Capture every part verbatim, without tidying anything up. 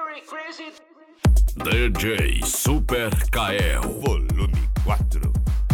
D J Super Kael, volume quatro.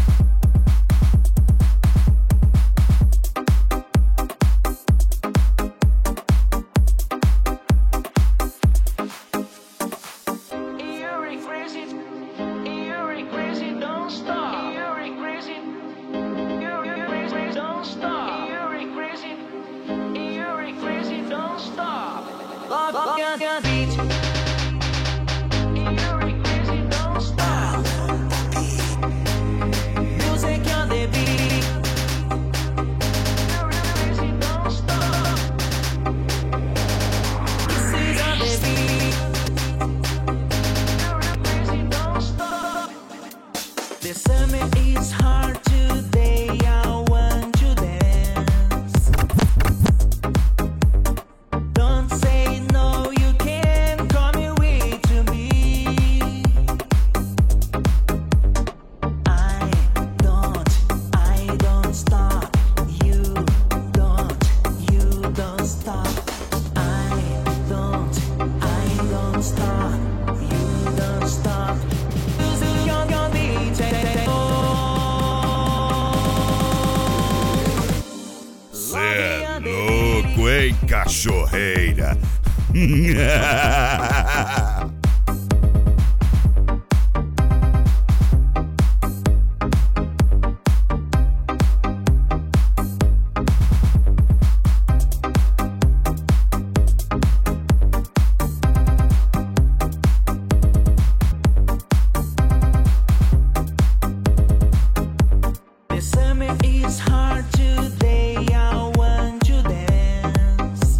The summer is hard today, I want to dance. Don't say no, you can come away to me. I don't, I don't stop. You don't, you don't stop. I don't, I don't stop. You don't stop. Cê é louco, hein, cachorreira? The summer is hard today, I want to dance.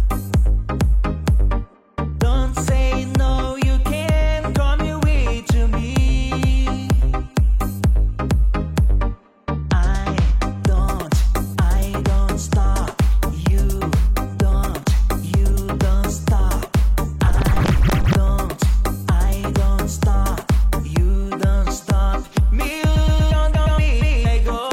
Don't say no, you can come away to me. I don't, I don't stop. You don't, you don't stop. I don't, I don't stop. You don't stop. Me, I go.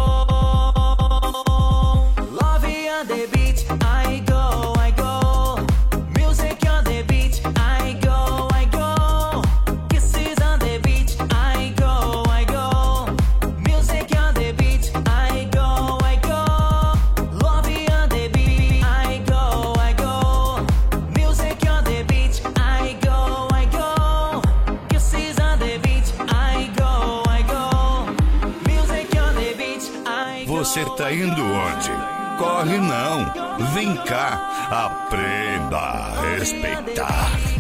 Love on the beat, I go, I go. Music on the beat, I go, I go. Kisses on the beat, I go, I go. Music on the beat, I go, I go. Love on the beat, I go, I go. Music on the beat, I go, I go. Kisses on the beat, I go, I go. Music on the beat, I go. Você tá indo onde? Corre não, vem cá, aprenda a respeitar.